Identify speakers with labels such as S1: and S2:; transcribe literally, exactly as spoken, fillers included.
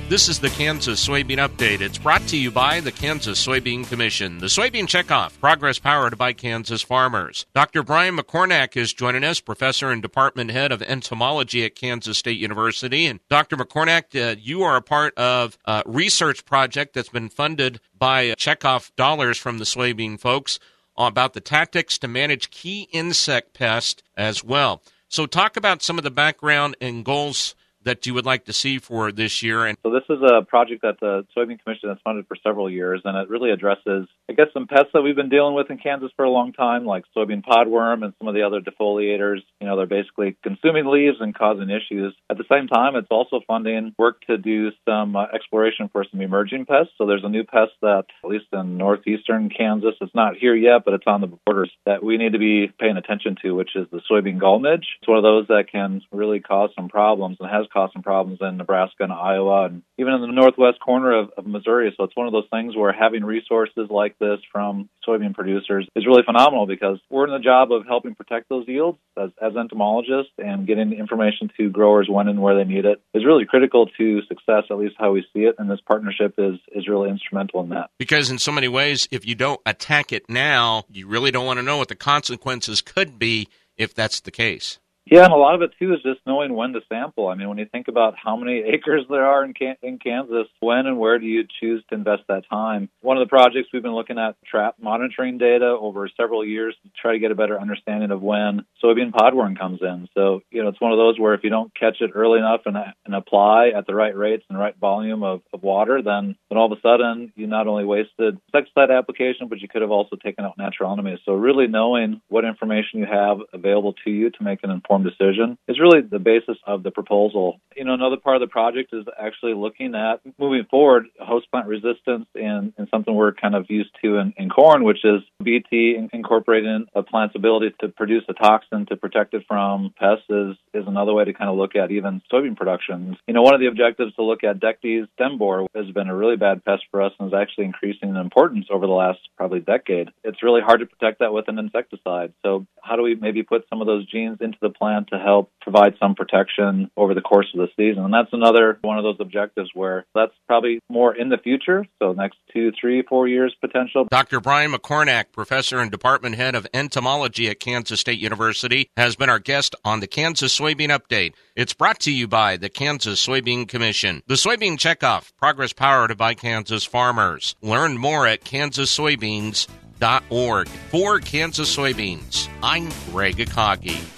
S1: This is the Kansas Soybean Update. It's brought to you by the Kansas Soybean Commission. The Soybean Checkoff, progress powered by Kansas farmers. Doctor Brian McCornack is joining us, professor and department head of entomology at Kansas State University. And Doctor McCornack, uh, you are a part of a research project that's been funded by checkoff dollars from the soybean folks about the tactics to manage key insect pests as well. So talk about some of the background and goals that you would like to see for this year. And
S2: so this is a project that the Soybean Commission has funded for several years, and it really addresses, I guess, some pests that we've been dealing with in Kansas for a long time, like soybean podworm and some of the other defoliators. You know, they're basically consuming leaves and causing issues. At the same time, it's also funding work to do some uh, exploration for some emerging pests. So there's a new pest that, at least in northeastern Kansas, it's not here yet, but it's on the borders, that we need to be paying attention to, which is the soybean gall midge. It's one of those that can really cause some problems and has caused some problems in Nebraska and Iowa and even in the northwest corner of, of Missouri. So it's one of those things where having resources like this from soybean producers is really phenomenal, because we're in the job of helping protect those yields as, as entomologists, and getting information to growers when and where they need it is really critical to success, at least how we see it. And this partnership is, is really instrumental in that.
S1: Because in so many ways, if you don't attack it now, you really don't want to know what the consequences could be if that's the case.
S2: Yeah, and a lot of it, too, is just knowing when to sample. I mean, when you think about how many acres there are in, Can- in Kansas, when and where do you choose to invest that time? One of the projects we've been looking at trap monitoring data over several years to try to get a better understanding of when soybean podworm comes in. So, you know, it's one of those where if you don't catch it early enough and, and apply at the right rates and right volume of, of water, then, then all of a sudden you not only wasted insecticide application, but you could have also taken out natural enemies. So really knowing what information you have available to you to make an informed decision is really the basis of the proposal. You know, another part of the project is actually looking at moving forward host plant resistance and, and something we're kind of used to in, in corn, which is B T incorporating a plant's ability to produce a toxin to protect it from pests is, is another way to kind of look at even soybean production. You know, one of the objectives to look at Dectes stem borer has been a really bad pest for us and is actually increasing in importance over the last probably decade. It's really hard to protect that with an insecticide. So how do we maybe put some of those genes into the plant to help provide some protection over the course of the season? And that's another one of those objectives where that's probably more in the future, so next two, three, four years potential.
S1: Doctor Brian McCornack, professor and department head of entomology at Kansas State University, has been our guest on the Kansas Soybean Update. It's brought to you by the Kansas Soybean Commission. The Soybean Checkoff, progress powered by Kansas farmers. Learn more at kansas soybeans dot org. For Kansas Soybeans, I'm Greg Akagi.